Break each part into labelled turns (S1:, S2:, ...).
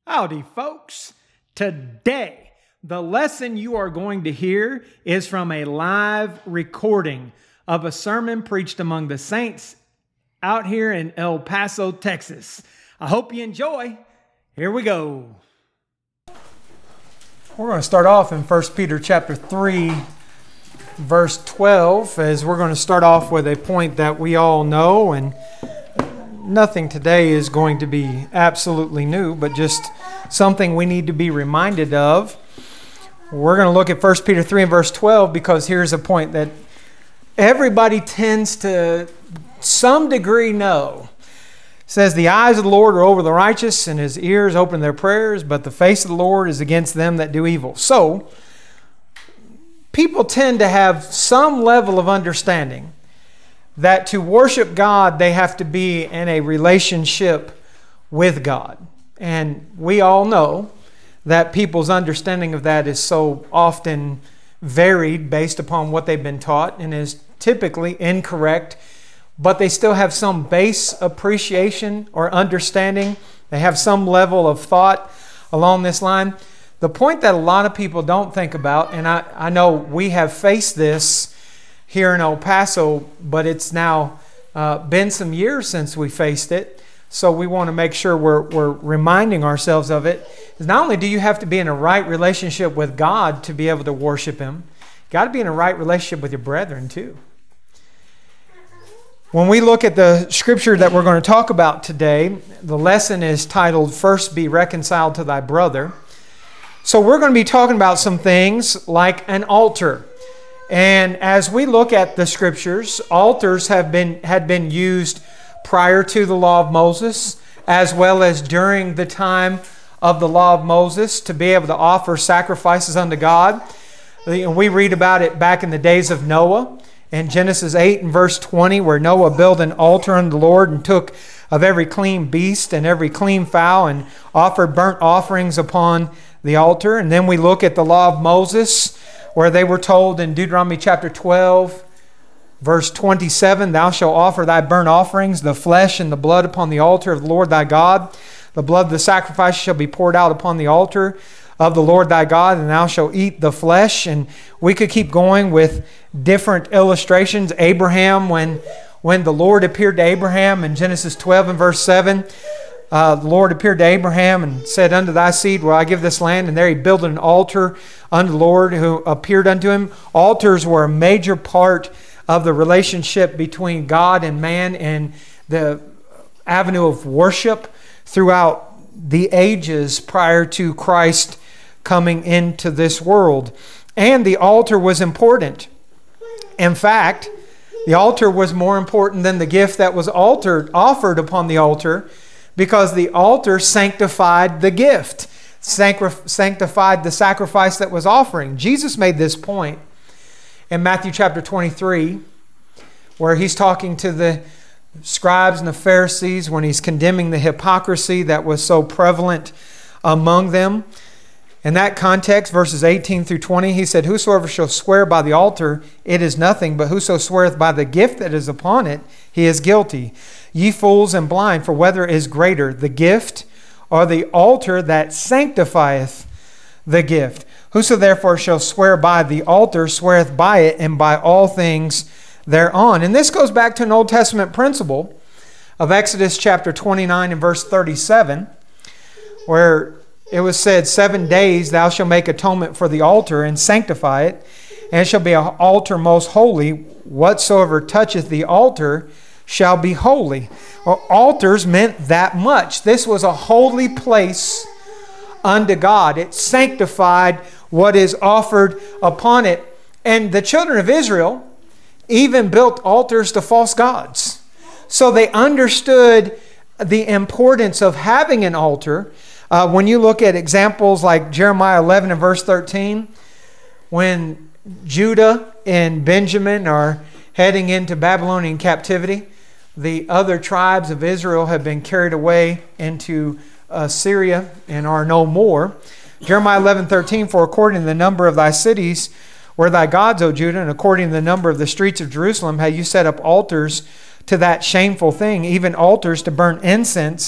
S1: Howdy, folks. Today, the lesson you are going to hear is from a live recording of a sermon preached among the saints out here in El Paso, Texas. I hope you enjoy. Here we go. We're going to start off in 1 Peter chapter 3, verse 12, as we're going to start off with a point that we all know, and nothing today is going to be absolutely new, but just something we need to be reminded of. We're going to look at 1 Peter 3 and verse 12 because here's a point that everybody tends to some degree know. It says, the eyes of the Lord are over the righteous, and his ears open their prayers, but the face of the Lord is against them that do evil. So, people tend to have some level of understanding that to worship God, they have to be in a relationship with God. And we all know that people's understanding of that is so often varied based upon what they've been taught and is typically incorrect, but they still have some base appreciation or understanding. They have some level of thought along this line. The point that a lot of people don't think about, and I know we have faced this here in El Paso, but it's now been some years since we faced it. So we want to make sure we're reminding ourselves of it. Not only do you have to be in a right relationship with God to be able to worship Him, you got to be in a right relationship with your brethren too. When we look at the scripture that we're going to talk about today, the lesson is titled, First Be Reconciled to Thy Brother. So we're going to be talking about some things like an altar. And as we look at the scriptures, altars had been used prior to the law of Moses, as well as during the time of the law of Moses, to be able to offer sacrifices unto God. And we read about it back in the days of Noah in Genesis 8 and verse 20, where Noah built an altar unto the Lord and took of every clean beast and every clean fowl and offered burnt offerings upon the altar. And then we look at the law of Moses, where they were told in Deuteronomy chapter 12, verse 27, Thou shalt offer thy burnt offerings, the flesh and the blood upon the altar of the Lord thy God. The blood of the sacrifice shall be poured out upon the altar of the Lord thy God, and thou shalt eat the flesh. And we could keep going with different illustrations. Abraham, when the Lord appeared to Abraham in Genesis 12 and verse 7, the Lord appeared to Abraham and said, Unto thy seed will I give this land. And there he built an altar unto the Lord who appeared unto him. Altars were a major part of the relationship between God and man and the avenue of worship throughout the ages prior to Christ coming into this world. And the altar was important. In fact, the altar was more important than the gift that was offered upon the altar, because the altar sanctified the gift, sanctified the sacrifice that was offering. Jesus made this point in Matthew chapter 23, where he's talking to the scribes and the Pharisees when he's condemning the hypocrisy that was so prevalent among them. In that context, verses 18 through 20, he said, Whosoever shall swear by the altar, it is nothing, but whoso sweareth by the gift that is upon it, he is guilty. Ye fools and blind, for whether is greater, the gift or the altar that sanctifieth the gift? Whoso therefore shall swear by the altar sweareth by it and by all things thereon. And this goes back to an Old Testament principle of Exodus chapter 29 and verse 37, where it was said, 7 days thou shalt make atonement for the altar and sanctify it, and it shall be an altar most holy. Whatsoever toucheth the altar shall be holy. Well, altars meant that much. This was a holy place unto God. It sanctified what is offered upon it. And the children of Israel even built altars to false gods. So they understood the importance of having an altar. When you look at examples like Jeremiah 11 and verse 13, when Judah and Benjamin are heading into Babylonian captivity, the other tribes of Israel have been carried away into Syria and are no more. Jeremiah 11:13, For according to the number of thy cities were thy gods, O Judah, and according to the number of the streets of Jerusalem have you set up altars to that shameful thing, even altars to burn incense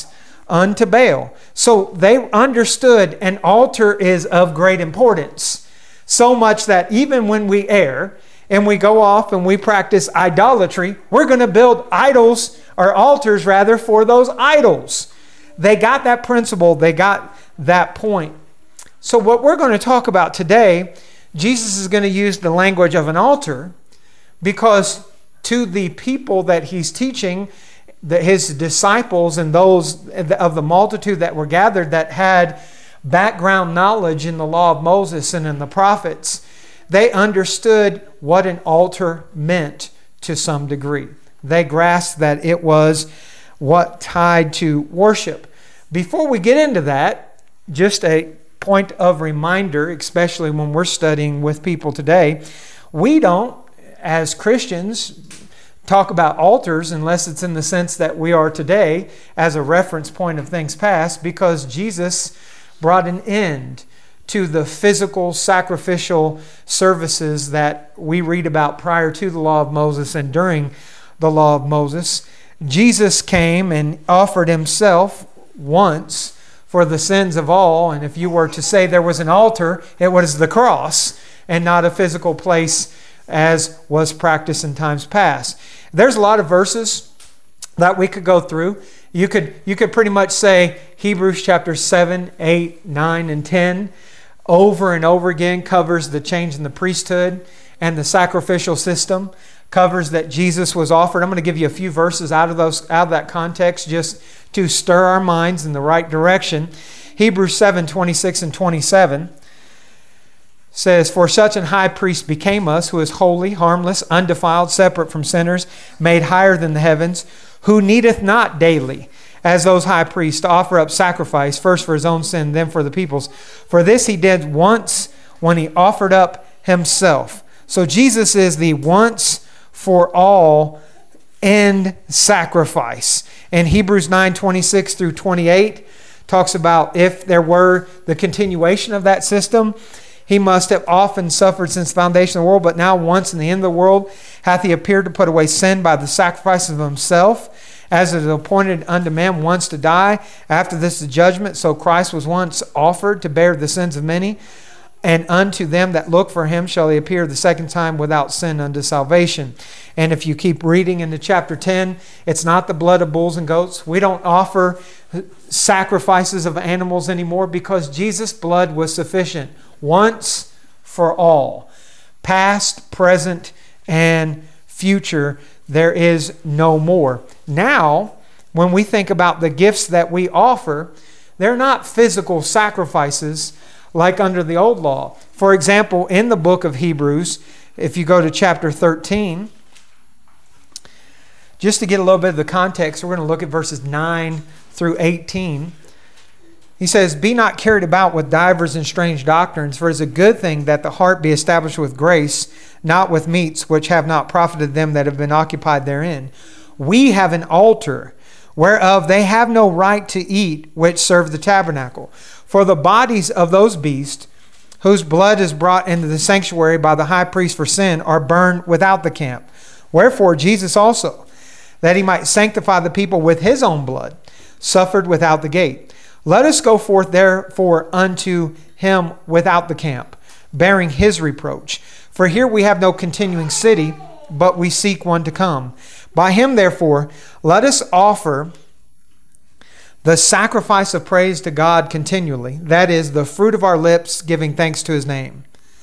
S1: unto Baal. So they understood an altar is of great importance. So much that even when we err and we go off and we practice idolatry, we're going to build idols, or altars rather, for those idols. They got that principle. They got that point. So what we're going to talk about today, Jesus is going to use the language of an altar because to the people that he's teaching, his disciples and those of the multitude that were gathered that had background knowledge in the law of Moses and in the prophets, they understood what an altar meant to some degree. They grasped that it was what tied to worship. Before we get into that, just a point of reminder, especially when we're studying with people today, we don't, as Christians, talk about altars unless it's in the sense that we are today as a reference point of things past, because Jesus brought an end to the physical sacrificial services that we read about prior to the law of Moses and during the law of Moses. Jesus came and offered himself once for the sins of all, and if you were to say there was an altar, it was the cross and not a physical place as was practiced in times past. There's a lot of verses that we could go through. You could pretty much say Hebrews chapter 7, 8, 9, and 10 over and over again covers the change in the priesthood and the sacrificial system, covers that Jesus was offered. I'm going to give you a few verses out of that context just to stir our minds in the right direction. Hebrews 7, 26 and 27 says, "For such an high priest became us, who is holy, harmless, undefiled, separate from sinners, made higher than the heavens, who needeth not daily, as those high priests, to offer up sacrifice, first for his own sin, then for the people's. For this he did once when he offered up himself." So Jesus is the once for all end sacrifice. And Hebrews 9, 26 through 28 talks about if there were the continuation of that system, he must have often suffered since the foundation of the world, but now once in the end of the world hath he appeared to put away sin by the sacrifice of himself, as it is appointed unto man once to die. After this the judgment. So Christ was once offered to bear the sins of many, and unto them that look for him shall he appear the second time without sin unto salvation. And if you keep reading into chapter 10, it's not the blood of bulls and goats. We don't offer sacrifices of animals anymore because Jesus' blood was sufficient once for all. Past, present, and future, there is no more. Now, when we think about the gifts that we offer, they're not physical sacrifices like under the old law. For example, in the book of Hebrews, if you go to chapter 13, just to get a little bit of the context, we're going to look at verses 9 through 18. He says, "Be not carried about with divers and strange doctrines, for it is a good thing that the heart be established with grace, not with meats which have not profited them that have been occupied therein. We have an altar, whereof they have no right to eat, which serve the tabernacle. For the bodies of those beasts, whose blood is brought into the sanctuary by the high priest for sin, are burned without the camp. Wherefore Jesus also, that he might sanctify the people with his own blood, suffered without the gate. Let us go forth therefore unto him without the camp, bearing his reproach. For here we have no continuing city, but we seek one to come. By him therefore let us offer the sacrifice of praise to God continually, that is, the fruit of our lips, giving thanks to his name.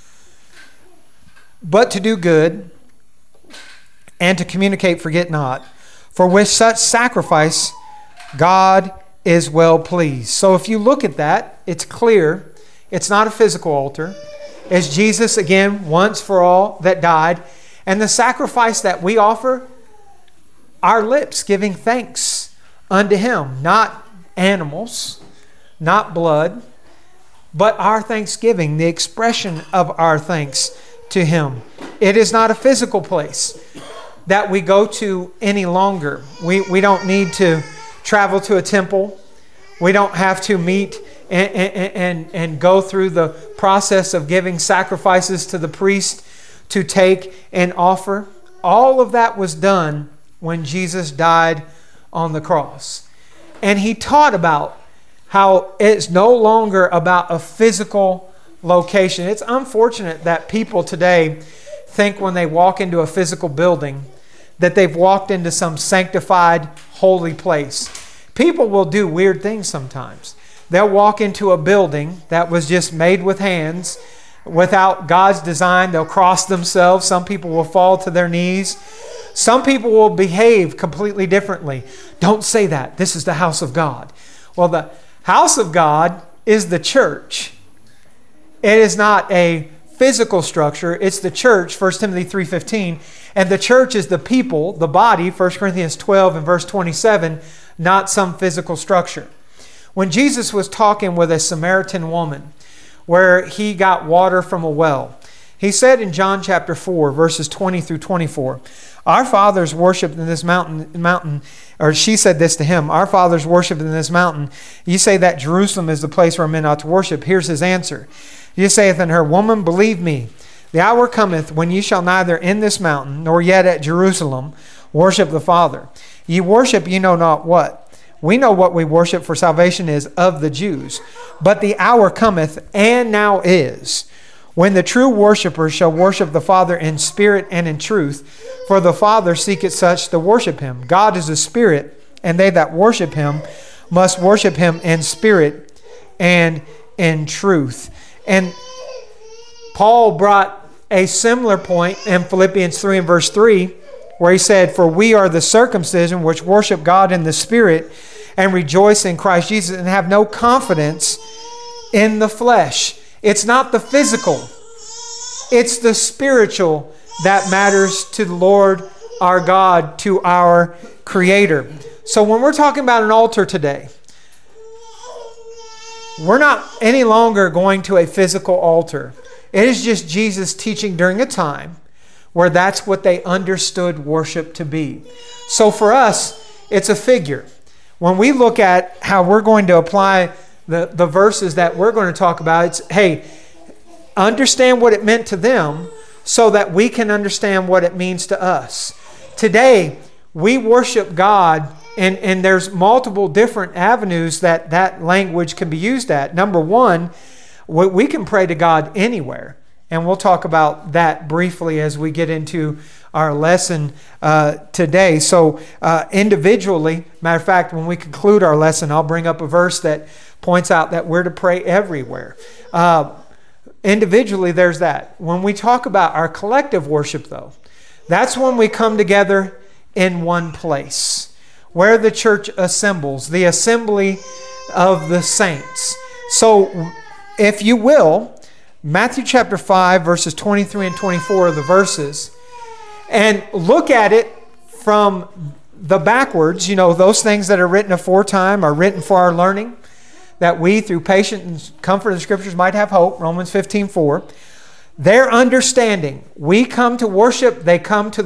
S1: But to do good and to communicate forget not, for with such sacrifice God is well pleased." So if you look at that, it's clear it's not a physical altar. It's Jesus, again, once for all, that died. And the sacrifice that we offer, our lips giving thanks unto him, not animals, not blood, but our thanksgiving, the expression of our thanks to him. It is not a physical place that we go to any longer. We don't need to travel to a temple. We don't have to meet and go through the process of giving sacrifices to the priest to take and offer. All of that was done when Jesus died on the cross. And he taught about how it's no longer about a physical location. It's unfortunate that people today think when they walk into a physical building that they've walked into some sanctified, holy place. People will do weird things sometimes. They'll walk into a building that was just made with hands, without God's design. They'll cross themselves. Some people will fall to their knees. Some people will behave completely differently. Don't say that. This is the house of God. Well, the house of God is the church. It is not a physical structure. It's the church, 1 Timothy 3:15. And the church is the people, the body, 1 Corinthians 12 and verse 27, not some physical structure. When Jesus was talking with a Samaritan woman, where he got water from a well, he said in John chapter 4, verses 20 through 24, our fathers worshipped in this mountain, or she said this to him, our fathers worshipped in this mountain. You say that Jerusalem is the place where men ought to worship. Here's his answer. He saith unto her, woman, believe me, the hour cometh when ye shall neither in this mountain, nor yet at Jerusalem, worship the Father. Ye worship ye know not what. We know what we worship, for salvation is of the Jews. But the hour cometh, and now is, when the true worshipers shall worship the Father in spirit and in truth. For the Father seeketh such to worship him. God is a spirit, and they that worship him must worship him in spirit and in truth. And Paul brought a similar point in Philippians 3 and verse 3, where he said, for we are the circumcision which worship God in the spirit and rejoice in Christ Jesus and have no confidence in the flesh. It's not the physical. It's the spiritual that matters to the Lord our God, to our Creator. So when we're talking about an altar today, we're not any longer going to a physical altar. It is just Jesus teaching during a time where that's what they understood worship to be. So for us, it's a figure. When we look at how we're going to apply the verses that we're going to talk about, it's, hey, understand what it meant to them so that we can understand what it means to us. Today, we worship God, and there's multiple different avenues that language can be used at. Number one, we can pray to God anywhere. And we'll talk about that briefly as we get into our lesson today. So individually, matter of fact, when we conclude our lesson, I'll bring up a verse that points out that we're to pray everywhere. Individually, there's that. When we talk about our collective worship, though, that's when we come together in one place, where the church assembles, the assembly of the saints. So, if you will, Matthew chapter 5, verses 23 and 24 are the verses. And look at it from the backwards. You know, those things that are written aforetime are written for our learning, that we, through patience and comfort of the Scriptures, might have hope. Romans 15:4. Their understanding. We come to worship, they come to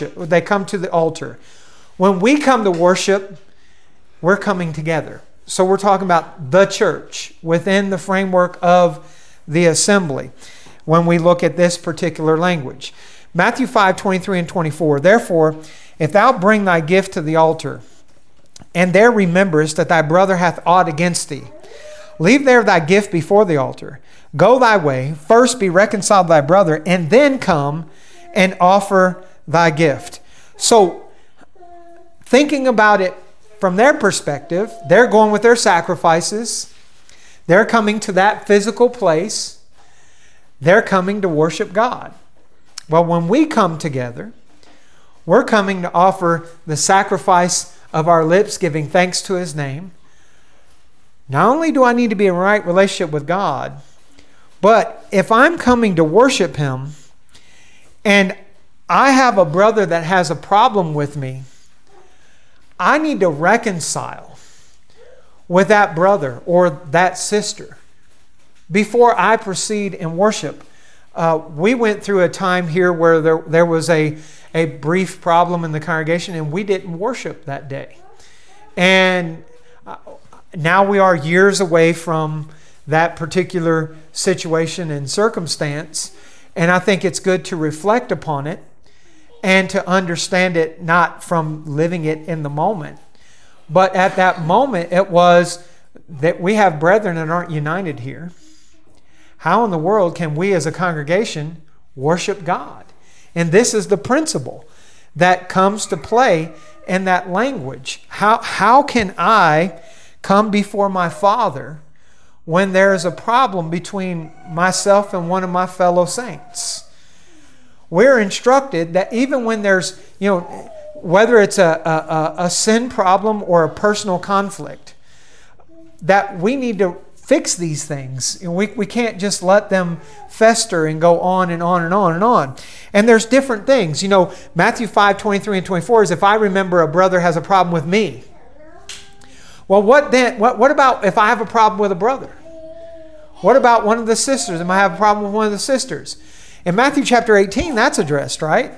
S1: the altar. When we come to worship, we're coming together. So we're talking about the church within the framework of the assembly when we look at this particular language. Matthew 5:23 and 24. Therefore, if thou bring thy gift to the altar, and there rememberest that thy brother hath aught against thee, leave there thy gift before the altar. Go thy way, first be reconciled to thy brother, and then come and offer thy gift. So, thinking about it from their perspective, they're going with their sacrifices. They're coming to that physical place. They're coming to worship God. Well, when we come together, we're coming to offer the sacrifice of our lips, giving thanks to His name. Not only do I need to be in a right relationship with God, but if I'm coming to worship Him and I have a brother that has a problem with me, I need to reconcile with that brother or that sister before I proceed in worship. We went through a time here where there was a brief problem in the congregation and we didn't worship that day. And now we are years away from that particular situation and circumstance. And I think it's good to reflect upon it and to understand it not from living it in the moment, But at that moment, it was that we have brethren that aren't united here. How in the world can we as a congregation worship God? And this is the principle that comes to play in that language. How can I come before my Father when there is a problem between myself and one of my fellow saints? We're instructed that even when there's, whether it's a sin problem or a personal conflict, that we need to fix these things. We can't just let them fester and go on and on and on and on. And there's different things. Matthew 5:23 and 24 is, if I remember a brother has a problem with me. Well, what then? What about if I have a problem with a brother? What about one of the sisters? Am I have a problem with one of the sisters? In Matthew chapter 18, that's addressed, right?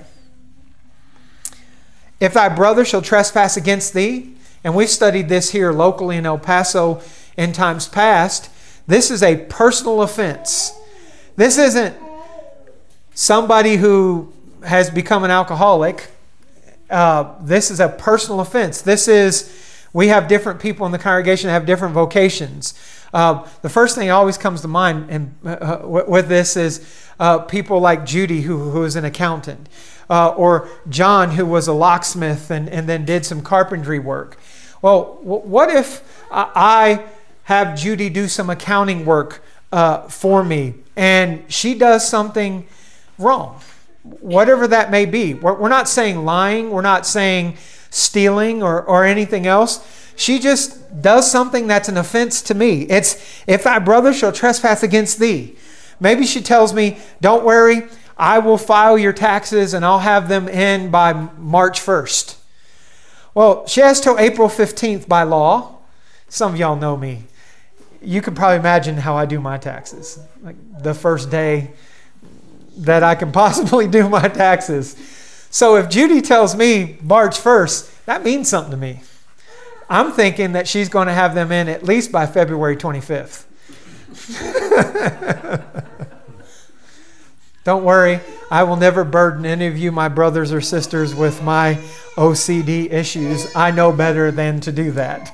S1: If thy brother shall trespass against thee, and we've studied this here locally in El Paso in times past, this is a personal offense. This isn't somebody who has become an alcoholic. This is a personal offense. We have different people in the congregation that have different vocations. The first thing that always comes to mind with this is people like Judy, who is an accountant, or John, who was a locksmith and then did some carpentry work. Well, what if I have Judy do some accounting work for me and she does something wrong? Whatever that may be. We're not saying lying. We're not saying stealing or anything else. She just does something that's an offense to me. It's, if thy brother shall trespass against thee. Maybe she tells me, don't worry, I will file your taxes and I'll have them in by March 1st. Well, she has till April 15th by law. Some of y'all know me. You can probably imagine how I do my taxes. Like the first day that I can possibly do my taxes. So if Judy tells me March 1st, that means something to me. I'm thinking that she's going to have them in at least by February 25th. Don't worry, I will never burden any of you, my brothers or sisters, with my OCD issues. I know better than to do that.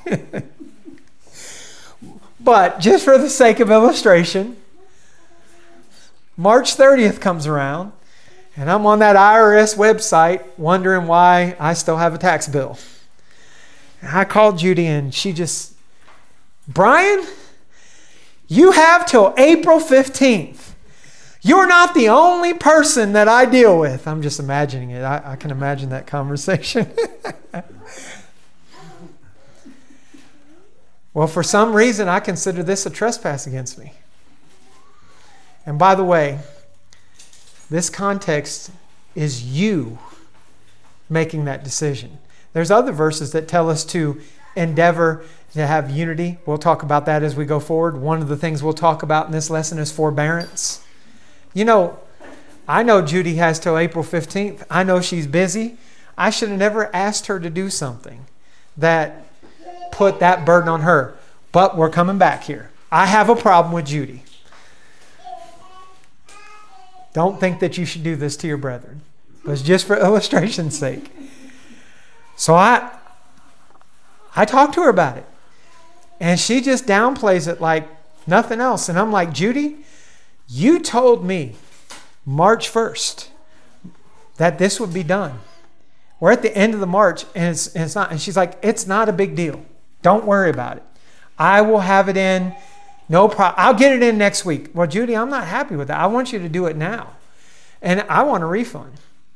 S1: But just for the sake of illustration, March 30th comes around, and I'm on that IRS website wondering why I still have a tax bill. And I called Judy and she just, Brian, you have till April 15th. You're not the only person that I deal with. I'm just imagining it. I can imagine that conversation. Well, for some reason, I consider this a trespass against me. And by the way, this context is you making that decision. There's other verses that tell us to endeavor to have unity. We'll talk about that as we go forward. One of the things we'll talk about in this lesson is forbearance. I know Judy has till April 15th. I know she's busy. I should have never asked her to do something that put that burden on her. But we're coming back here. I have a problem with Judy. Don't think that you should do this to your brethren. But it's just for illustration's sake. So I talked to her about it. And she just downplays it like nothing else. And I'm like, Judy, you told me March 1st that this would be done. We're at the end of the March and it's not. And she's like, it's not a big deal. Don't worry about it. I will have it in. No problem. I'll get it in next week. Well, Judy, I'm not happy with that. I want you to do it now. And I want a refund.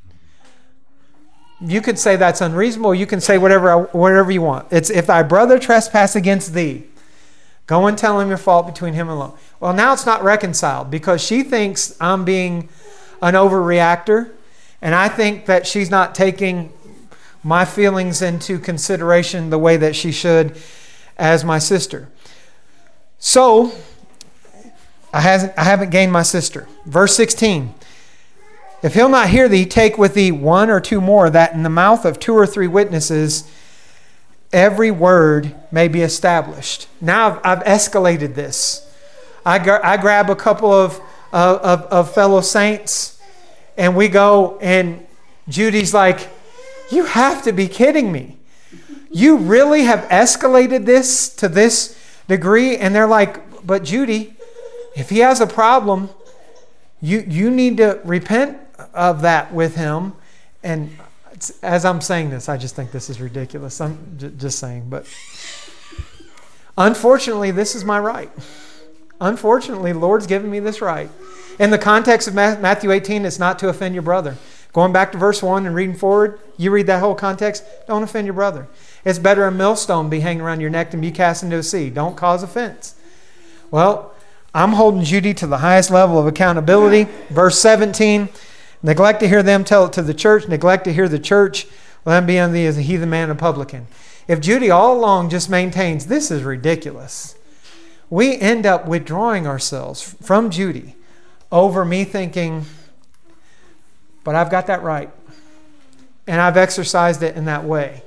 S1: You could say that's unreasonable. You can say whatever you want. It's, if thy brother trespass against thee, go and tell him your fault between him alone. Well, now it's not reconciled because she thinks I'm being an overreactor. And I think that she's not taking my feelings into consideration the way that she should as my sister. So, I haven't gained my sister. Verse 16. If he'll not hear thee, take with thee one or two more, that in the mouth of two or three witnesses every word may be established. Now I've escalated this. I grab a couple of fellow saints, and we go, and Judy's like, you have to be kidding me. You really have escalated this to this degree? And they're like, but Judy, if he has a problem, you need to repent of that with him. And as I'm saying this, I just think this is ridiculous. I'm just saying. But unfortunately, this is my right. Unfortunately, the Lord's given me this right. In the context of Matthew 18, it's not to offend your brother. Going back to verse 1 and reading forward, you read that whole context, don't offend your brother. It's better a millstone be hanging around your neck than be cast into the sea. Don't cause offense. Well, I'm holding Judy to the highest level of accountability. Verse 17, neglect to hear them, tell it to the church. Neglect to hear the church, let him be unto thee as a heathen man and publican. If Judy all along just maintains, this is ridiculous, we end up withdrawing ourselves from Judy over me thinking, but I've got that right. And I've exercised it in that way.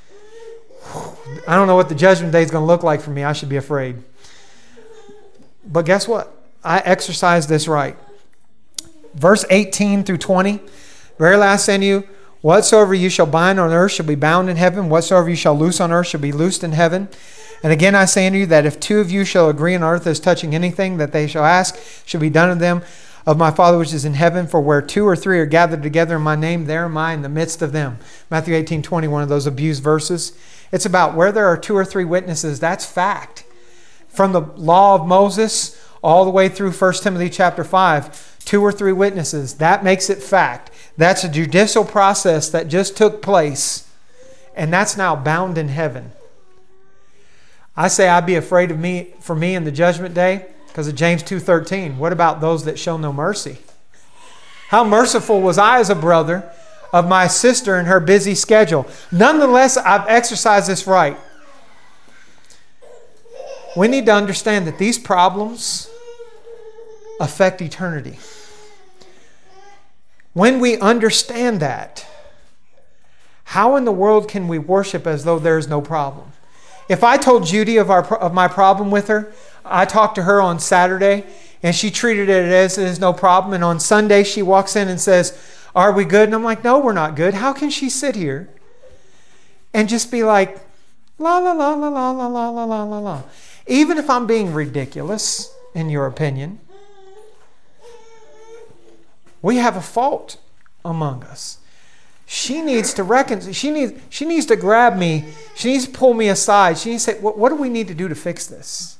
S1: I don't know what the judgment day is going to look like for me. I should be afraid. But guess what? I exercised this right. Verse 18 through 20. Verily I say unto you, whatsoever you shall bind on earth shall be bound in heaven. Whatsoever you shall loose on earth shall be loosed in heaven. And again I say unto you that if two of you shall agree on earth as touching anything that they shall ask, shall be done to them of my Father which is in heaven. For where two or three are gathered together in my name, there am I in the midst of them. Matthew 18:20, one of those abused verses. It's about where there are two or three witnesses. That's fact. From the law of Moses all the way through 1 Timothy chapter 5, two or three witnesses. That makes it fact. That's a judicial process that just took place. And that's now bound in heaven. I say I'd be afraid of me for me in the judgment day because of James 2:13. What about those that show no mercy? How merciful was I as a brother of my sister in her busy schedule? Nonetheless, I've exercised this right. We need to understand that these problems affect eternity. When we understand that, how in the world can we worship as though there is no problem? If I told Judy of my problem with her, I talked to her on Saturday and she treated it as it is no problem. And on Sunday she walks in and says, are we good? And I'm like, no, we're not good. How can she sit here and just be like, la, la, la, la, la, la, la, la, la, la, la. Even if I'm being ridiculous, in your opinion, we have a fault among us. She needs to reconcile. She needs to grab me. She needs to pull me aside. She needs to say, what do we need to do to fix this?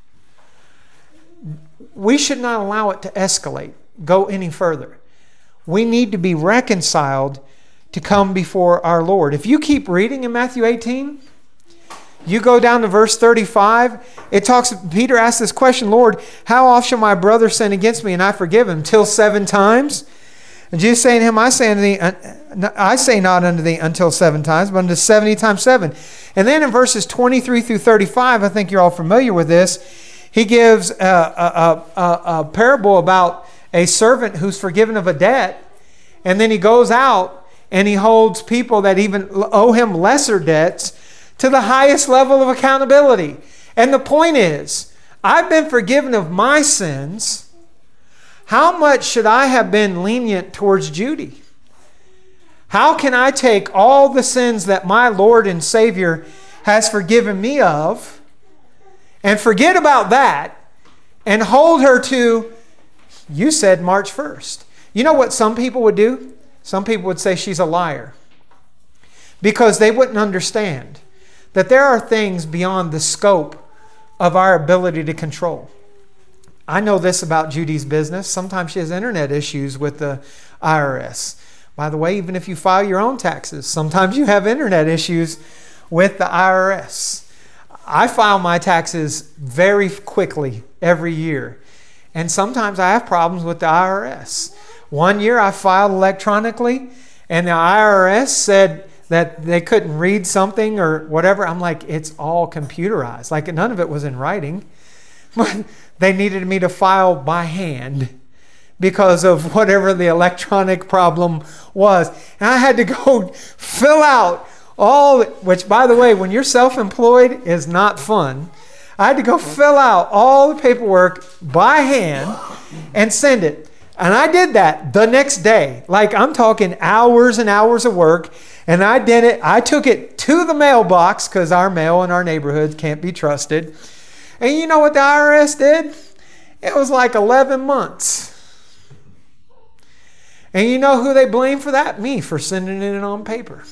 S1: We should not allow it to escalate, go any further. We need to be reconciled to come before our Lord. If you keep reading in Matthew 18, you go down to verse 35, it talks, Peter asks this question, Lord, how oft shall my brother sin against me and I forgive him? Till 7 times? And Jesus saying to him, I say not unto thee until 7 times, but unto 70 times 7. And then in verses 23 through 35, I think you're all familiar with this, he gives a parable about a servant who's forgiven of a debt, and then he goes out and he holds people that even owe him lesser debts to the highest level of accountability. And the point is, I've been forgiven of my sins. How much should I have been lenient towards Judy? How can I take all the sins that my Lord and Savior has forgiven me of and forget about that and hold her to, you said March 1st. You know what some people would do? Some people would say she's a liar because they wouldn't understand that there are things beyond the scope of our ability to control. I know this about Judy's business. Sometimes she has internet issues with the IRS. By the way, even if you file your own taxes, sometimes you have internet issues with the IRS. I file my taxes very quickly every year. And sometimes I have problems with the IRS. One year I filed electronically and the IRS said that they couldn't read something or whatever. I'm like, it's all computerized. Like none of it was in writing. But they needed me to file by hand because of whatever the electronic problem was. And I had to go fill out which by the way, when you're self-employed is not fun. I had to go fill out all the paperwork by hand and send it. And I did that the next day. Like, I'm talking hours and hours of work. And I did it. I took it to the mailbox because our mail in our neighborhood can't be trusted. And you know what the IRS did? It was like 11 months. And you know who they blamed for that? Me, for sending it on paper.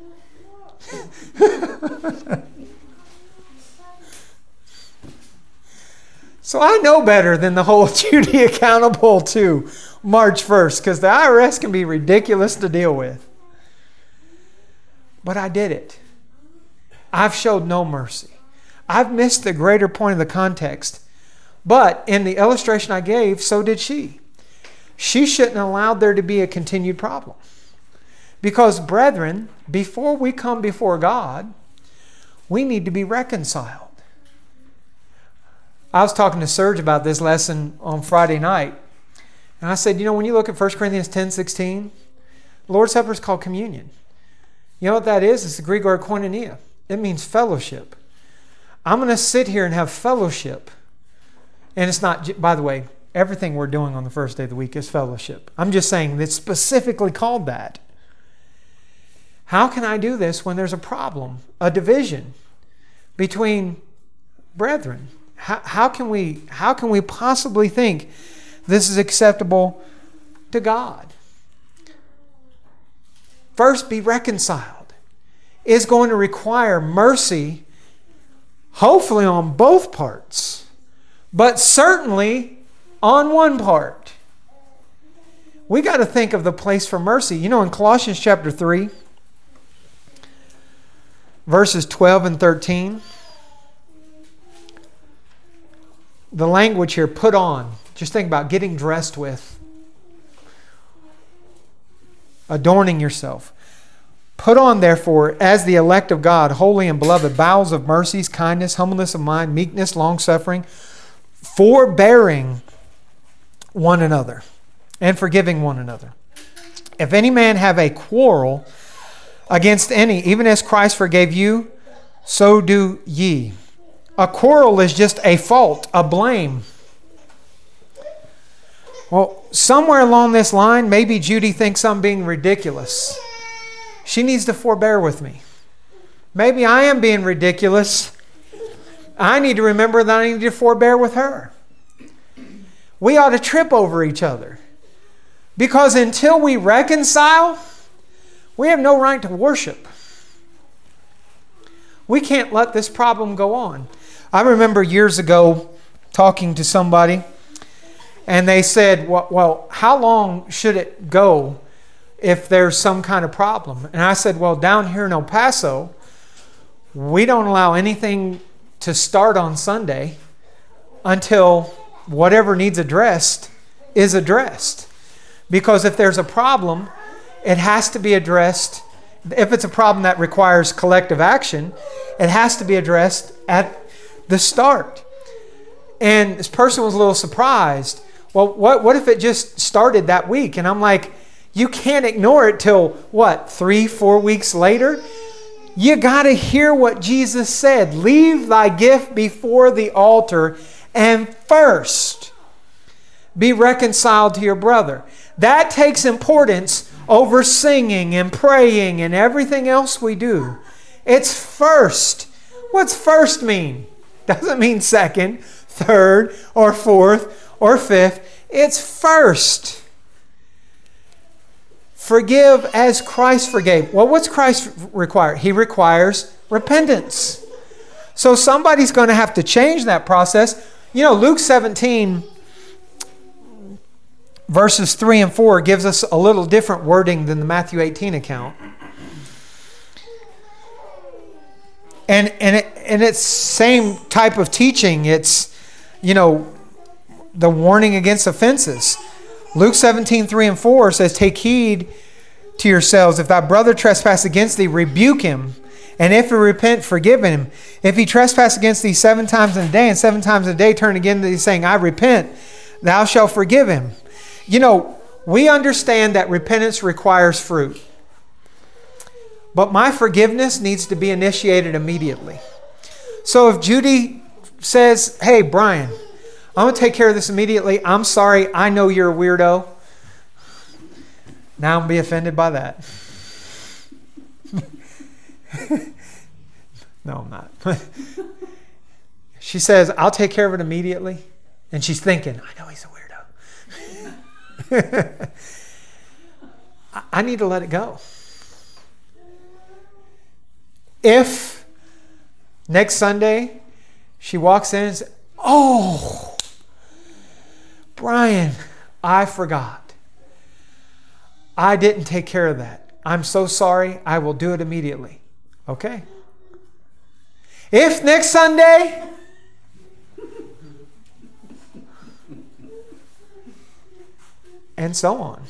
S1: So I know better than the whole Judy accountable to March 1st, because the IRS can be ridiculous to deal with. But I did it. I've showed no mercy. I've missed the greater point of the context. But in the illustration I gave, so did she. She shouldn't have allowed there to be a continued problem. Because, brethren, before we come before God, we need to be reconciled. I was talking to Serge about this lesson on Friday night. And I said, when you look at 1 Corinthians 10:16, the Lord's Supper is called communion. You know what that is? It's the Greek word koinonia. It means fellowship. I'm going to sit here and have fellowship. And it's not, by the way, everything we're doing on the first day of the week is fellowship. I'm just saying it's specifically called that. How can I do this when there's a problem, a division between brethren? How can we possibly think this is acceptable to God? First, be reconciled. It's going to require mercy, hopefully on both parts, but certainly on one part. We got to think of the place for mercy. In Colossians chapter 3, verses 12 and 13, the language here, put on. Just think about getting dressed with, adorning yourself. Put on, therefore, as the elect of God, holy and beloved, bowels of mercies, kindness, humbleness of mind, meekness, long-suffering, forbearing one another, and forgiving one another. If any man have a quarrel against any, even as Christ forgave you, so do ye. A quarrel is just a fault, a blame. Well, somewhere along this line, maybe Judy thinks I'm being ridiculous. She needs to forbear with me. Maybe I am being ridiculous. I need to remember that I need to forbear with her. We ought to trip over each other. Because until we reconcile, we have no right to worship. We can't let this problem go on. I remember years ago talking to somebody, and they said, well, how long should it go if there's some kind of problem? And I said, well, down here in El Paso, we don't allow anything to start on Sunday until whatever needs addressed is addressed. Because if there's a problem, it has to be addressed. If it's a problem that requires collective action, it has to be addressed at the start. And this person was a little surprised. Well, what if it just started that week? And I'm like, you can't ignore it till 3-4 weeks later? You got to hear what Jesus said. Leave thy gift before the altar and first be reconciled to your brother. That takes importance over singing and praying and everything else we do. It's first. What's first mean? Doesn't mean second, third, or fourth, or fifth. It's first. Forgive as Christ forgave. Well, what's Christ require? He requires repentance. So somebody's going to have to change that process. Luke 17, verses 3 and 4 gives us a little different wording than the Matthew 18 account. And it's same type of teaching. It's, the warning against offenses. Luke 17, 3 and 4 says, take heed to yourselves. If thy brother trespass against thee, rebuke him. And if he repent, forgive him. If he trespass against thee 7 times in a day, and 7 times a day turn again to thee, saying, I repent, thou shalt forgive him. We understand that repentance requires fruit. But my forgiveness needs to be initiated immediately. So if Judy says, hey, Brian, I'm going to take care of this immediately. I'm sorry. I know you're a weirdo. Now I'm be offended by that. No, I'm not. She says, I'll take care of it immediately. And she's thinking, I know he's a weirdo. I need to let it go. If next Sunday she walks in and says, oh, Brian, I forgot. I didn't take care of that. I'm so sorry. I will do it immediately. Okay. If next Sunday and so on.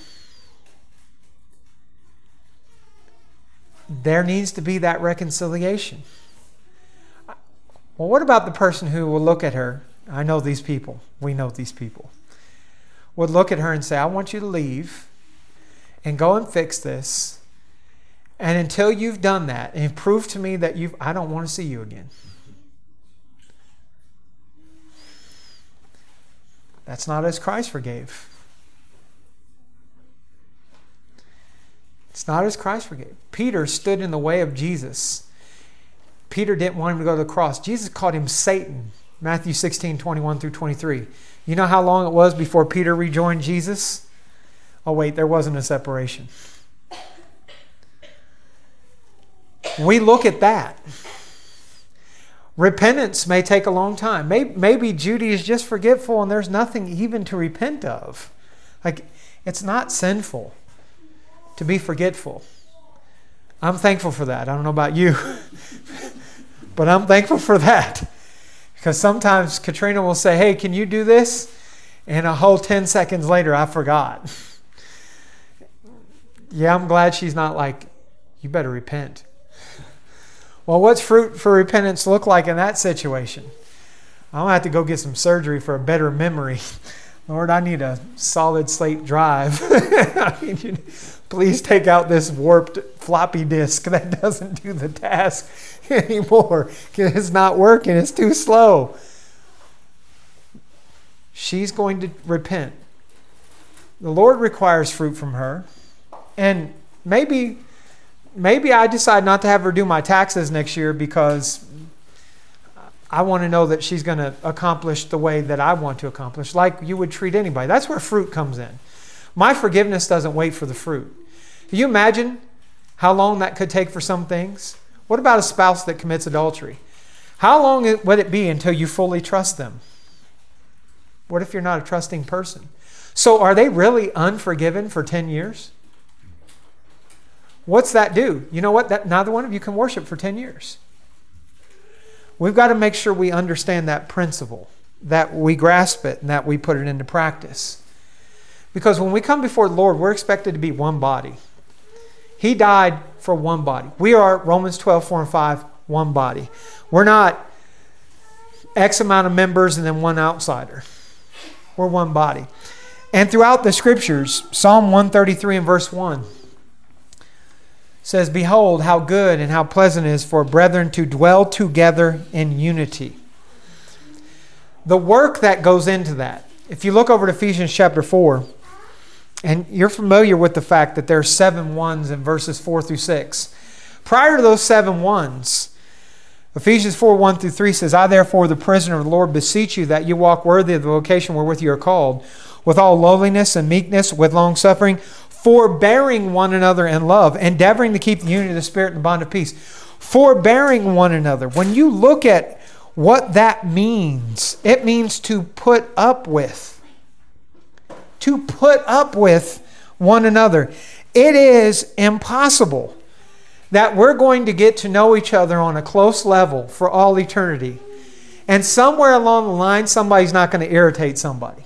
S1: There needs to be that reconciliation. Well, what about the person who will look at her? I know these people. We know these people. Would look at her and say, I want you to leave and go and fix this. And until you've done that and prove to me that I don't want to see you again. That's not as Christ forgave. It's not as Christ forgave. Peter stood in the way of Jesus. Peter didn't want him to go to the cross. Jesus called him Satan. Matthew 16:21 through 23. You know how long it was before Peter rejoined Jesus? Oh wait, there wasn't a separation. We look at that. Repentance may take a long time. Maybe Judy is just forgetful and there's nothing even to repent of. Like, it's not sinful to be forgetful. I'm thankful for that. I don't know about you, but I'm thankful for that. Because sometimes Katrina will say, hey, can you do this? And a whole 10 seconds later, I forgot. Yeah, I'm glad she's not like, you better repent. Well, what's fruit for repentance look like in that situation? I'm going to have to go get some surgery for a better memory. Lord, I need a solid slate drive. Please take out this warped floppy disk that doesn't do the task anymore. It's not working. It's too slow. She's going to repent. The Lord requires fruit from her. And maybe I decide not to have her do my taxes next year because I want to know that she's going to accomplish the way that I want to accomplish, like you would treat anybody. That's where fruit comes in. My forgiveness doesn't wait for the fruit. Can you imagine how long that could take for some things? What about a spouse that commits adultery? How long would it be until you fully trust them? What if you're not a trusting person? So are they really unforgiven for 10 years? What's that do? You know what? Neither one of you can worship for 10 years. We've got to make sure we understand that principle, that we grasp it, and that we put it into practice. Because when we come before the Lord, we're expected to be one body. He died for one body. We are, Romans 12:4-5, one body. We're not X amount of members and then one outsider. We're one body. And throughout the scriptures, Psalm 133 and verse 1 says, behold, how good and how pleasant it is for brethren to dwell together in unity. The work that goes into that. If you look over to Ephesians chapter 4, and you're familiar with the fact that there are 7 ones in verses 4 through 6. Prior to those 7 ones, Ephesians 4:1-3 says, I therefore, the prisoner of the Lord, beseech you that you walk worthy of the vocation wherewith you are called, with all lowliness and meekness, with long suffering, forbearing one another in love, endeavoring to keep the unity of the Spirit in the bond of peace. Forbearing one another. When you look at what that means, it means to put up with. To put up with one another. It is impossible that we're going to get to know each other on a close level for all eternity. And somewhere along the line, somebody's not going to irritate somebody.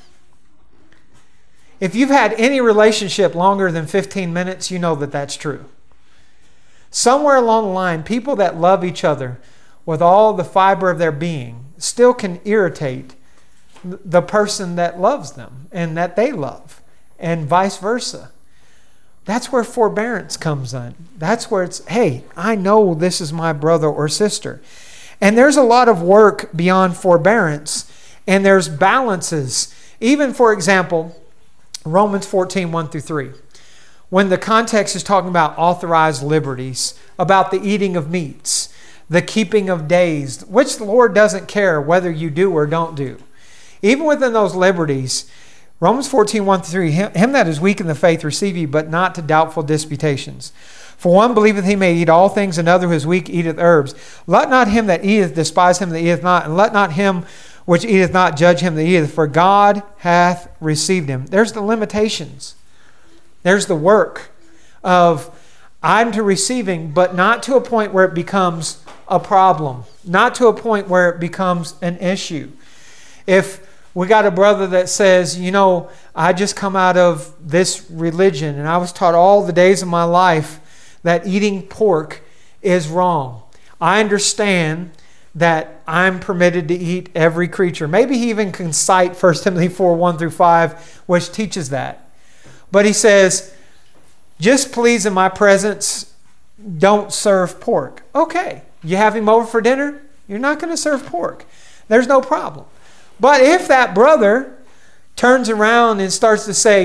S1: If you've had any relationship longer than 15 minutes, you know that that's true. Somewhere along the line, people that love each other with all the fiber of their being still can irritate the person that loves them and that they love, and vice versa. That's where forbearance comes in. That's where it's, hey, I know this is my brother or sister. And there's a lot of work beyond forbearance, and there's balances. Even, for example, Romans 14:1-3. when the context is talking about authorized liberties, about the eating of meats, the keeping of days, which the Lord doesn't care whether you do or don't do. Even within those liberties, Romans 14:1-3, him that is weak in the faith receive ye, but not to doubtful disputations. For one believeth he may eat all things, another who is weak eateth herbs. Let not him that eateth despise him that eateth not, and let not him which eateth not judge him that eateth, for God hath received him. There's the limitations. There's the work of I'm to receiving, but not to a point where it becomes a problem, not to a point where it becomes an issue. If we got a brother that says, I just come out of this religion and I was taught all the days of my life that eating pork is wrong. I understand that I'm permitted to eat every creature. Maybe he even can cite 1 Timothy 4:1-5, which teaches that. But he says, just please in my presence, don't serve pork. Okay, you have him over for dinner, you're not going to serve pork. There's no problem. But if that brother turns around and starts to say,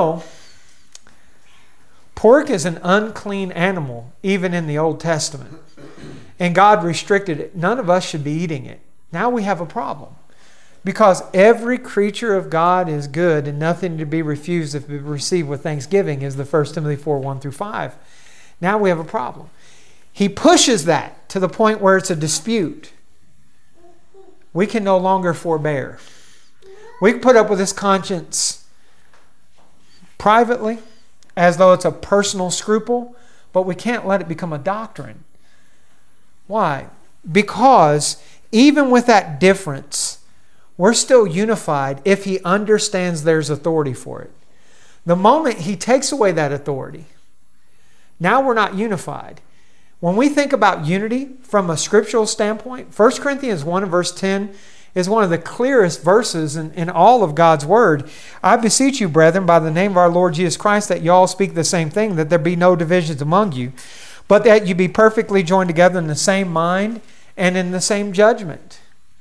S1: pork is an unclean animal, even in the Old Testament, and God restricted it, none of us should be eating it. Now we have a problem. Because every creature of God is good and nothing to be refused if received with thanksgiving is the 1 Timothy 4:1-5. Now we have a problem. He pushes that to the point where it's a dispute. We can no longer forbear. We can put up with his conscience privately as though it's a personal scruple, but we can't let it become a doctrine. Why? Because even with that difference, we're still unified if he understands there's authority for it. The moment he takes away that authority, now we're not unified. When we think about unity from a scriptural standpoint, 1 Corinthians 1:10 is one of the clearest verses in all of God's Word. I beseech you, brethren, by the name of our Lord Jesus Christ, that you all speak the same thing, that there be no divisions among you, but that you be perfectly joined together in the same mind and in the same judgment.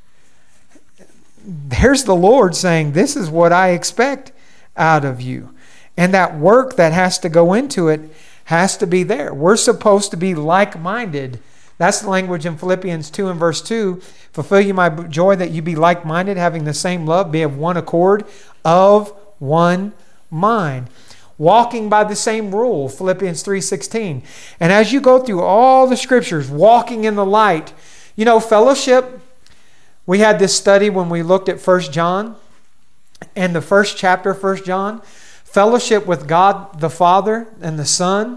S1: There's the Lord saying, this is what I expect out of you. And that work that has to go into it has to be there. We're supposed to be like-minded. That's the language in Philippians 2:2. Fulfill you my joy that you be like-minded, having the same love, be of one accord, of one mind. Walking by the same rule, Philippians 3:16. And as you go through all the scriptures, walking in the light, fellowship. We had this study when we looked at 1 John and the first chapter of 1 John. Fellowship with God the Father and the Son,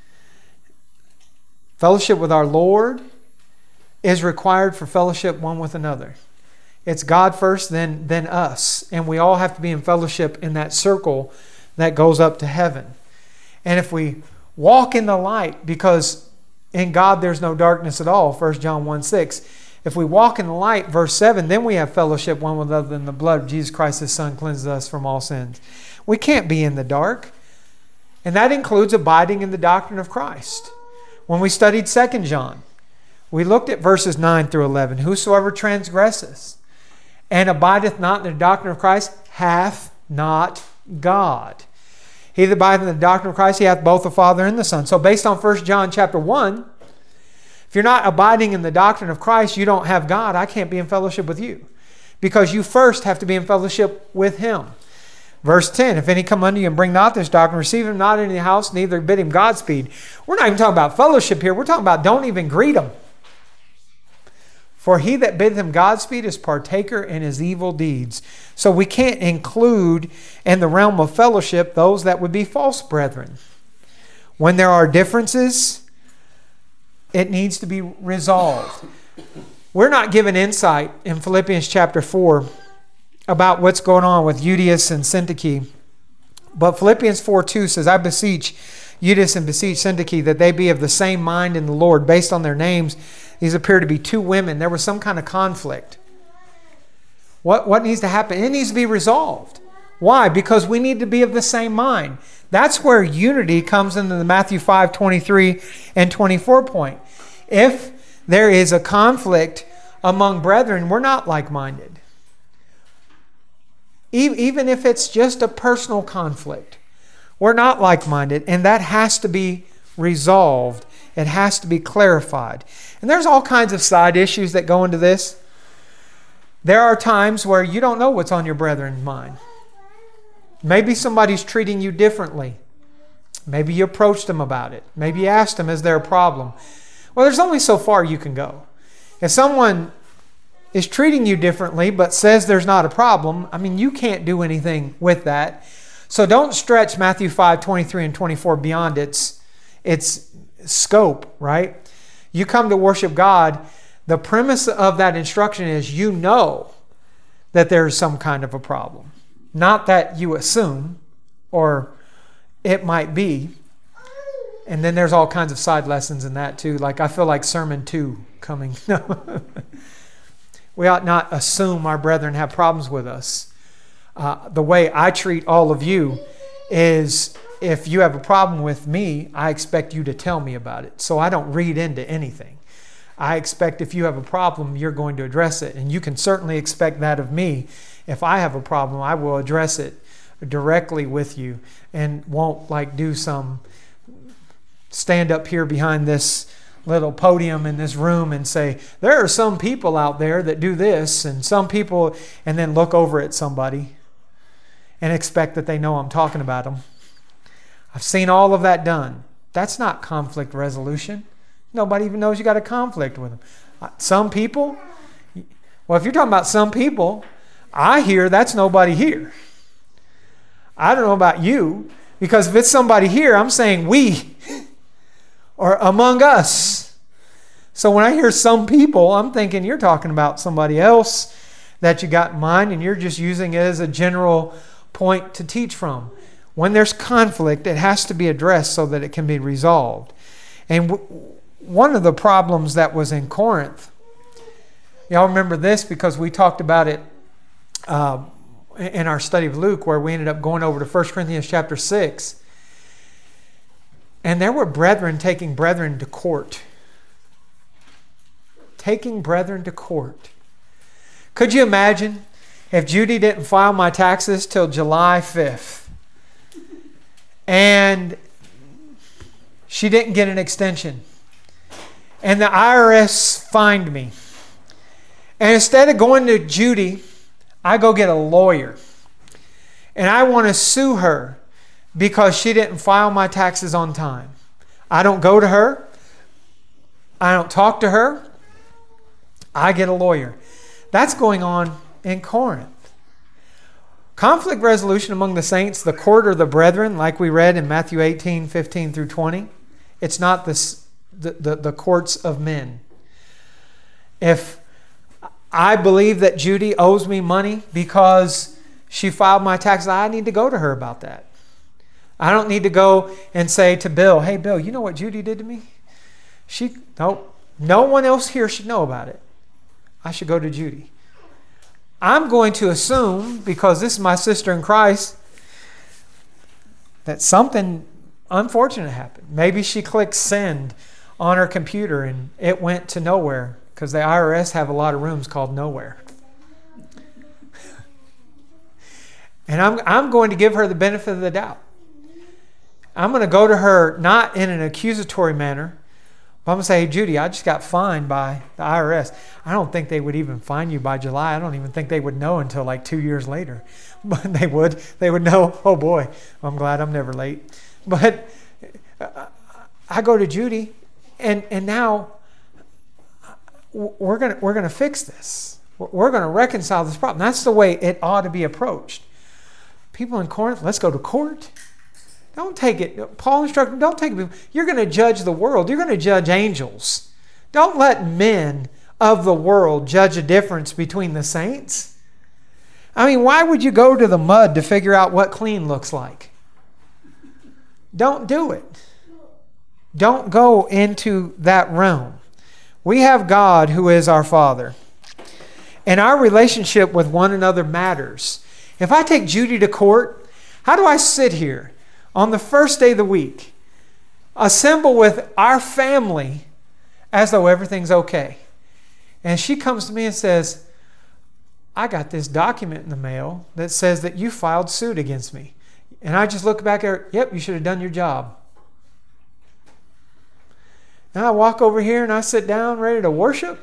S1: fellowship with our Lord, is required for fellowship one with another. It's God first, then us. And we all have to be in fellowship in that circle that goes up to heaven. And if we walk in the light, because in God there's no darkness at all, 1 John 1:6. If we walk in the light, verse 7, then we have fellowship one with another, and the blood of Jesus Christ his Son cleanses us from all sins. We can't be in the dark. And that includes abiding in the doctrine of Christ. When we studied 2 John, we looked at verses 9-11. Whosoever transgresseth and abideth not in the doctrine of Christ hath not God. He that abideth in the doctrine of Christ, he hath both the Father and the Son. So based on 1 John chapter 1, if you're not abiding in the doctrine of Christ, you don't have God. I can't be in fellowship with you. Because you first have to be in fellowship with him. Verse 10, if any come unto you and bring not this doctrine, receive him not into the house, neither bid him Godspeed. We're not even talking about fellowship here. We're talking about don't even greet him. For he that biddeth him Godspeed is partaker in his evil deeds. So we can't include in the realm of fellowship those that would be false brethren. When there are differences, it needs to be resolved. We're not given insight in Philippians chapter 4 about what's going on with Euodias and Syntyche. But Philippians 4:2 says, I beseech Euodias and beseech Syntyche that they be of the same mind in the Lord. Based on their names, these appear to be two women. There was some kind of conflict. What needs to happen? It needs to be resolved. Why? Because we need to be of the same mind. That's where unity comes into the Matthew 5:23 and 24 point. If there is a conflict among brethren, we're not like-minded. Even if it's just a personal conflict. We're not like-minded, and that has to be resolved. It has to be clarified. And there's all kinds of side issues that go into this. There are times where you don't know what's on your brethren's mind. Maybe somebody's treating you differently. Maybe you approached them about it. Maybe you asked them, is there a problem? Well, there's only so far you can go. If someone is treating you differently but says there's not a problem, you can't do anything with that. So don't stretch Matthew 5:23 and 24 beyond its scope, right? You come to worship God, the premise of that instruction is you know that there's some kind of a problem. Not that you assume, or it might be. And then there's all kinds of side lessons in that too. Like I feel like sermon 2 coming. We ought not assume our brethren have problems with us. The way I treat all of you is if you have a problem with me, I expect you to tell me about it. So I don't read into anything. I expect if you have a problem, you're going to address it. And you can certainly expect that of me. If I have a problem, I will address it directly with you and won't do some stand up here behind this little podium in this room and say, there are some people out there that do this and some people, and then look over at somebody and expect that they know I'm talking about them. I've seen all of that done. That's not conflict resolution. Nobody even knows you got a conflict with them. Some people, well, if you're talking about some people, I hear that's nobody here. I don't know about you, because if it's somebody here, I'm saying we or among us. So when I hear some people, I'm thinking you're talking about somebody else that you got in mind, and you're just using it as a general point to teach from. When there's conflict, it has to be addressed so that it can be resolved. And one of the problems that was in Corinth, y'all remember this because we talked about it in our study of Luke, where we ended up going over to 1 Corinthians chapter 6. And there were brethren taking brethren to court. Taking brethren to court. Could you imagine if Judy didn't file my taxes till July 5th and she didn't get an extension and the IRS fined me, and instead of going to Judy, I go get a lawyer and I want to sue her because she didn't file my taxes on time. I don't go to her. I don't talk to her. I get a lawyer. That's going on in Corinth. Conflict resolution among the saints, the court or the brethren, like we read in Matthew 18:15 through 20. It's not the courts of men. If I believe that Judy owes me money because she filed my taxes, I need to go to her about that. I don't need to go and say to Bill, hey, Bill, you know what Judy did to me? No one else here should know about it. I should go to Judy. I'm going to assume, because this is my sister in Christ, that something unfortunate happened. Maybe she clicked send on her computer and it went to nowhere, because the IRS have a lot of rooms called nowhere. And I'm going to give her the benefit of the doubt. I'm going to go to her not in an accusatory manner, but I'm going to say, hey, Judy, I just got fined by the IRS. I don't think they would even fine you by July. I don't even think they would know until 2 years later. But they would know, oh boy, I'm glad I'm never late. But I go to Judy, and now we're going to fix this. We're going to reconcile this problem. That's the way it ought to be approached. People in Corinth, let's go to court. Don't take it. Paul instructed them, don't take it. You're going to judge the world. You're going to judge angels. Don't let men of the world judge a difference between the saints. Why would you go to the mud to figure out what clean looks like? Don't do it. Don't go into that realm. We have God who is our Father. And our relationship with one another matters. If I take Judy to court, how do I sit here on the first day of the week, assemble with our family as though everything's okay? And she comes to me and says, I got this document in the mail that says that you filed suit against me. And I just look back at her, yep, you should have done your job. And I walk over here and I sit down ready to worship.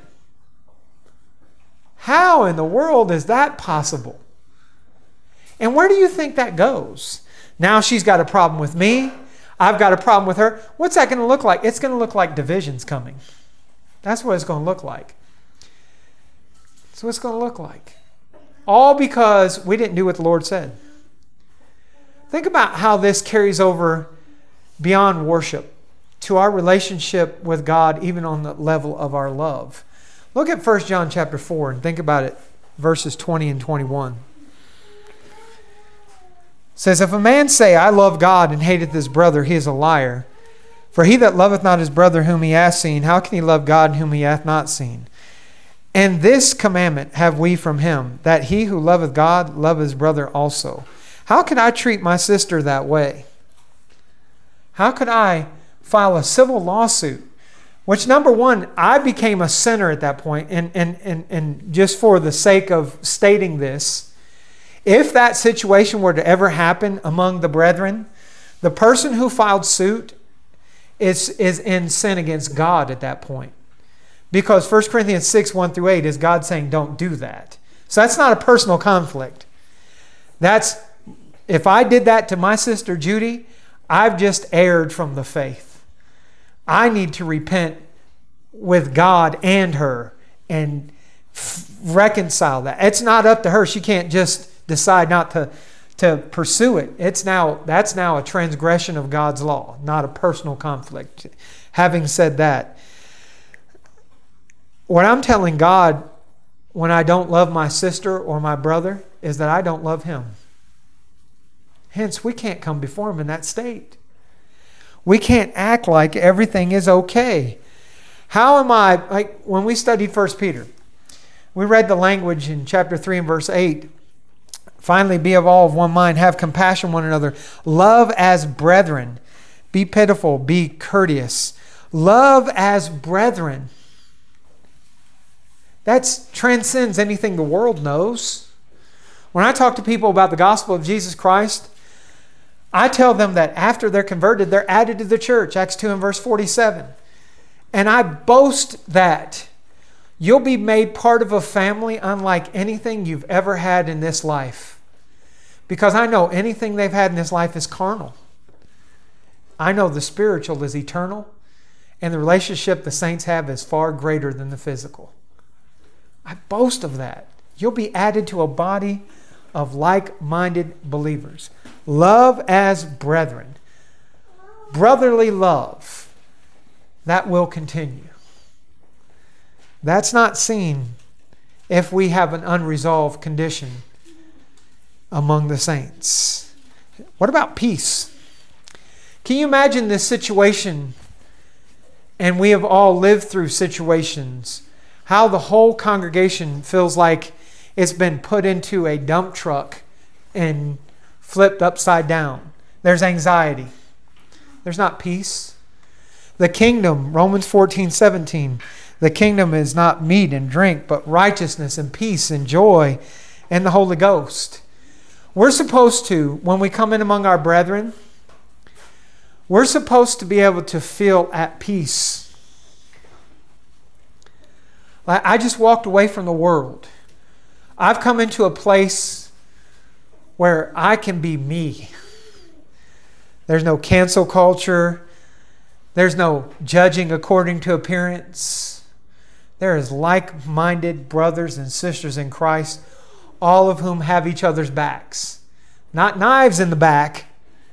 S1: How in the world is that possible? And where do you think that goes? Now she's got a problem with me. I've got a problem with her. What's that going to look like? It's going to look like divisions coming. That's what it's going to look like. That's what it's going to look like. All because we didn't do what the Lord said. Think about how this carries over beyond worship to our relationship with God, even on the level of our love. Look at 1 John chapter 4 and think about it, verses 20 and 21. It says, if a man say, I love God and hateth his brother, he is a liar. For he that loveth not his brother whom he hath seen, how can he love God whom he hath not seen? And this commandment have we from him, that he who loveth God love his brother also. How could I treat my sister that way? How could I file a civil lawsuit? Which, number one, I became a sinner at that point. And just for the sake of stating this, if that situation were to ever happen among the brethren, the person who filed suit is in sin against God at that point. Because 1 Corinthians 6, 1 through 8 is God saying, don't do that. So that's not a personal conflict. That's, if I did that to my sister Judy, I've just erred from the faith. I need to repent with God and her and reconcile that. It's not up to her. She can't just decide not to pursue it. That's now a transgression of God's law, not a personal conflict. Having said that, what I'm telling God when I don't love my sister or my brother is that I don't love him. Hence, we can't come before him in that state. We can't act like everything is okay. How am I, like when we studied 1 Peter, we read the language in chapter 3 and verse 8. Finally, be of all of one mind, have compassion one another, love as brethren, be pitiful, be courteous. Love as brethren. That transcends anything the world knows. When I talk to people about the gospel of Jesus Christ, I tell them that after they're converted, they're added to the church, Acts 2 and verse 47. And I boast that you'll be made part of a family unlike anything you've ever had in this life. Because I know anything they've had in this life is carnal. I know the spiritual is eternal, and the relationship the saints have is far greater than the physical. I boast of that. You'll be added to a body of like-minded believers. Love as brethren. Brotherly love. That will continue. That's not seen if we have an unresolved condition among the saints. What about peace? Can you imagine this situation? And we have all lived through situations. How the whole congregation feels like it's been put into a dump truck and flipped upside down. There's anxiety. There's not peace. The kingdom, Romans 14:17, the kingdom is not meat and drink, but righteousness and peace and joy and the Holy Ghost. We're supposed to, when we come in among our brethren, we're supposed to be able to feel at peace. I just walked away from the world. I've come into a place where I can be me. There's no cancel culture. There's no judging according to appearance. There is like-minded brothers and sisters in Christ, all of whom have each other's backs. Not knives in the back.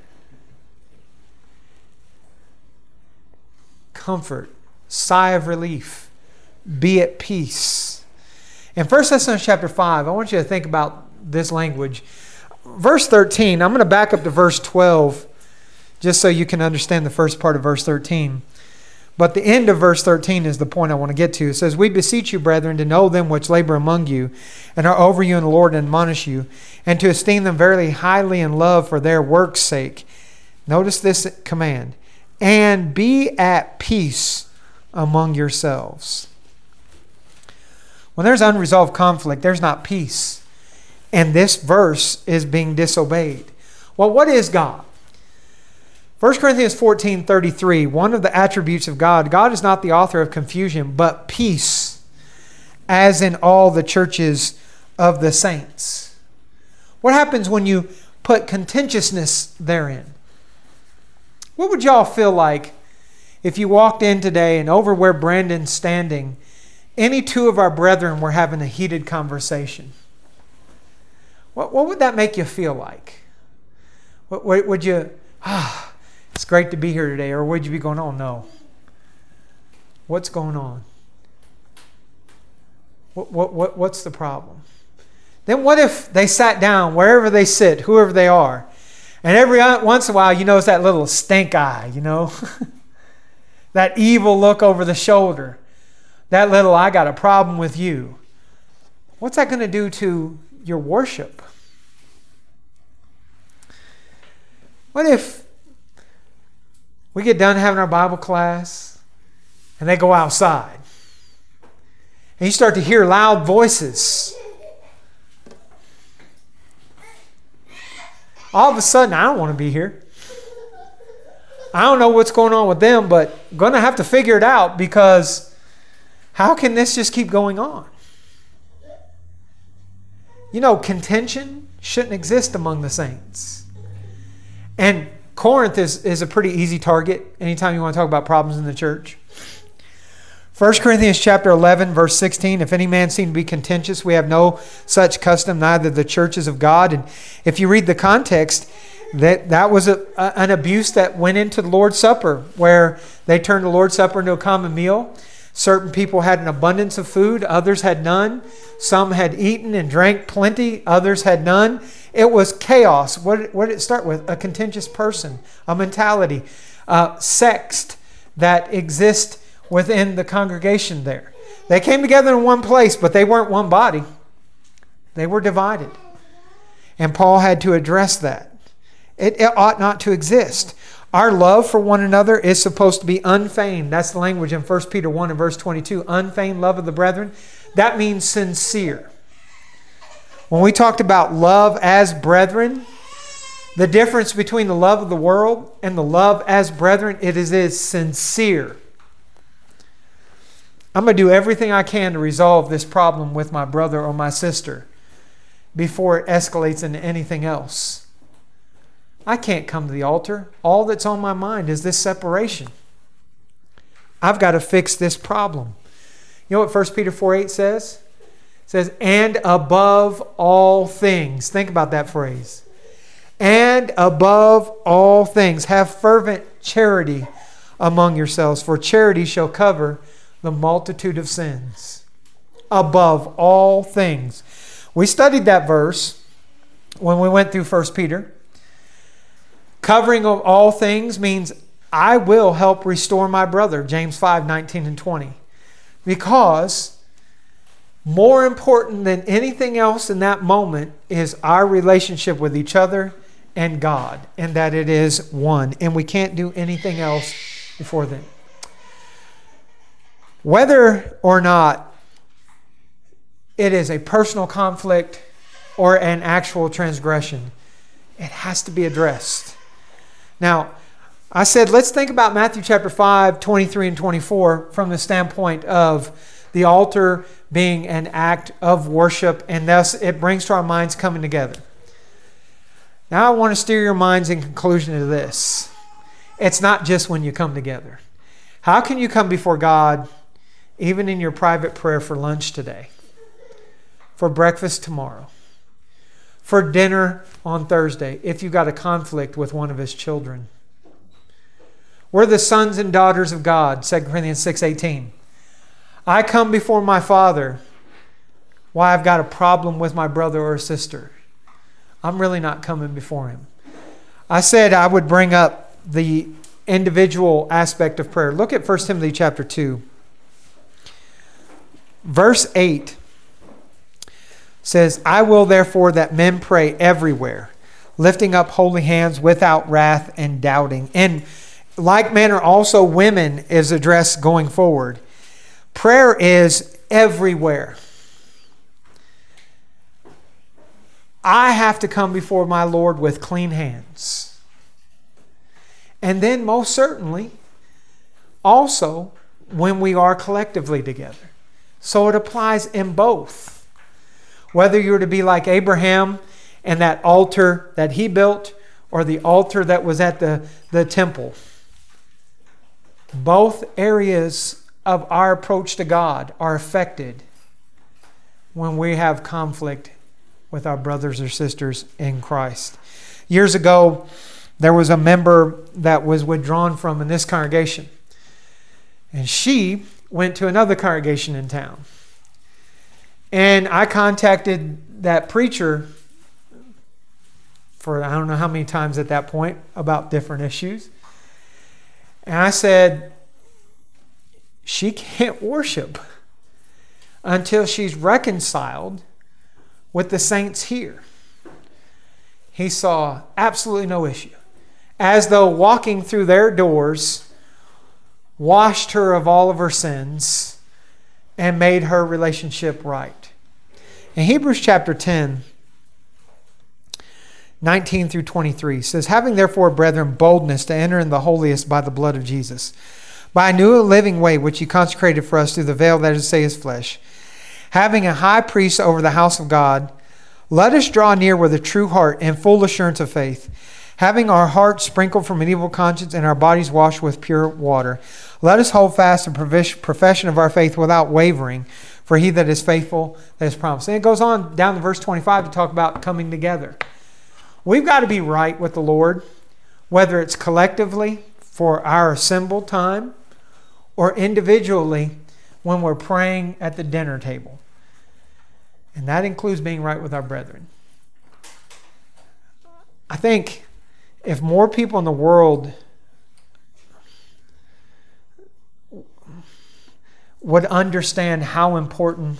S1: Comfort, sigh of relief. Be at peace. In 1 Thessalonians chapter 5, I want you to think about this language. Verse 13, I'm going to back up to verse 12 just so you can understand the first part of verse 13. But the end of verse 13 is the point I want to get to. It says, we beseech you, brethren, to know them which labor among you and are over you in the Lord and admonish you, and to esteem them very highly in love for their work's sake. Notice this command. And be at peace among yourselves. When there's unresolved conflict, there's not peace. And this verse is being disobeyed. Well, what is God? 1 Corinthians 14:33, one of the attributes of God, God is not the author of confusion, but peace, as in all the churches of the saints. What happens when you put contentiousness therein? What would y'all feel like if you walked in today and over where Brandon's standing, any two of our brethren were having a heated conversation? What would that make you feel like? Would you, it's great to be here today, or would you be going, oh no, what's going on? What's the problem? Then what if they sat down, wherever they sit, whoever they are, and every once in a while you notice that little stink eye, that evil look over the shoulder, that little, I got a problem with you. What's that going to do to your worship? What if we get done having our Bible class and they go outside and you start to hear loud voices? All of a sudden, I don't want to be here. I don't know what's going on with them, but I'm going to have to figure it out, because how can this just keep going on? Contention shouldn't exist among the saints. And Corinth is a pretty easy target anytime you want to talk about problems in the church. 1 Corinthians chapter 11, verse 16, if any man seem to be contentious, we have no such custom, neither the churches of God. And if you read the context, that was an abuse that went into the Lord's Supper, where they turned the Lord's Supper into a common meal. Certain people had an abundance of food, others had none. Some had eaten and drank plenty, others had none. It was chaos. What did it start with? A contentious person, a mentality, sects that exist within the congregation there. They came together in one place, but they weren't one body. They were divided. And Paul had to address that. It ought not to exist. Our love for one another is supposed to be unfeigned. That's the language in 1 Peter 1 and verse 22. Unfeigned love of the brethren. That means sincere. When we talked about love as brethren, the difference between the love of the world and the love as brethren, it is sincere. I'm going to do everything I can to resolve this problem with my brother or my sister before it escalates into anything else. I can't come to the altar. All that's on my mind is this separation. I've got to fix this problem. You know what 1 Peter 4:8 says? It says, and above all things. Think about that phrase. And above all things, have fervent charity among yourselves, for charity shall cover the multitude of sins. Above all things. We studied that verse when we went through 1 Peter. Covering of all things means I will help restore my brother, James 5:19 and 20. Because more important than anything else in that moment is our relationship with each other and God, and that it is one. And we can't do anything else before then. Whether or not it is a personal conflict or an actual transgression, it has to be addressed. Now, I said, let's think about Matthew chapter 5, 23 and 24 from the standpoint of the altar being an act of worship, and thus it brings to our minds coming together. Now I want to steer your minds in conclusion to this. It's not just when you come together. How can you come before God even in your private prayer for lunch today, for breakfast tomorrow, for dinner on Thursday, if you've got a conflict with one of His children? We're the sons and daughters of God, 2 Corinthians 6:18. I come before my Father. Why? I've got a problem with my brother or sister. I'm really not coming before Him. I said I would bring up the individual aspect of prayer. Look at 1 Timothy chapter 2. Verse 8 says, I will therefore that men pray everywhere, lifting up holy hands without wrath and doubting. And like manner also women is addressed going forward. Prayer is everywhere. I have to come before my Lord with clean hands. And then most certainly, also when we are collectively together. So it applies in both. Whether you're to be like Abraham and that altar that he built, or the altar that was at the temple. Both areas of our approach to God are affected when we have conflict with our brothers or sisters in Christ. Years ago, there was a member that was withdrawn from in this congregation. And she went to another congregation in town. And I contacted that preacher for I don't know how many times at that point about different issues. And I said, she can't worship until she's reconciled with the saints here. He saw absolutely no issue. As though walking through their doors washed her of all of her sins and made her relationship right. In Hebrews chapter 10, 19 through 23 says, having therefore, brethren, boldness to enter in the holiest by the blood of Jesus, by a new and living way which he consecrated for us through the veil, that is to say, his flesh, having a high priest over the house of God, let us draw near with a true heart and full assurance of faith, having our hearts sprinkled from an evil conscience and our bodies washed with pure water. Let us hold fast the profession of our faith without wavering, for he that is faithful that is promised. And it goes on down to verse 25 to talk about coming together. We've got to be right with the Lord, whether it's collectively for our assembled time or individually when we're praying at the dinner table. And that includes being right with our brethren. I think if more people in the world would understand how important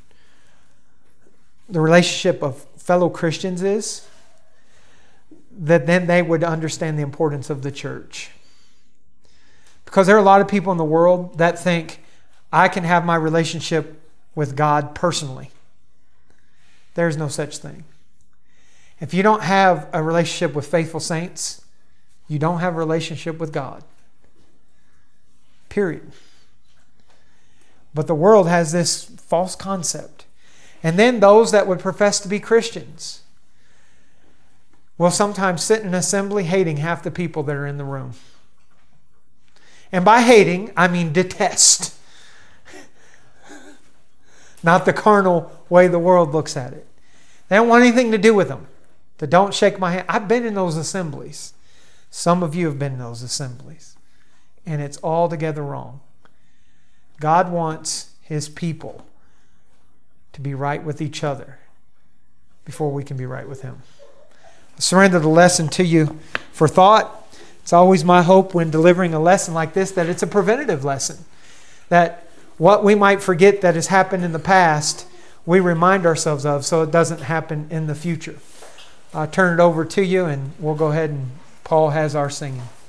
S1: the relationship of fellow Christians is, that then they would understand the importance of the church. Because there are a lot of people in the world that think, I can have my relationship with God personally. There's no such thing. If you don't have a relationship with faithful saints, you don't have a relationship with God. Period. But the world has this false concept. And then those that would profess to be Christians will sometimes sit in an assembly hating half the people that are in the room. And by hating, I mean detest. Not the carnal way the world looks at it. They don't want anything to do with them. They don't shake my hand. I've been in those assemblies. Some of you have been in those assemblies. And it's altogether wrong. God wants his people to be right with each other before we can be right with him. I surrender the lesson to you for thought. It's always my hope when delivering a lesson like this that it's a preventative lesson. That what we might forget that has happened in the past, we remind ourselves of so it doesn't happen in the future. I'll turn it over to you and we'll go ahead and Paul has our singing.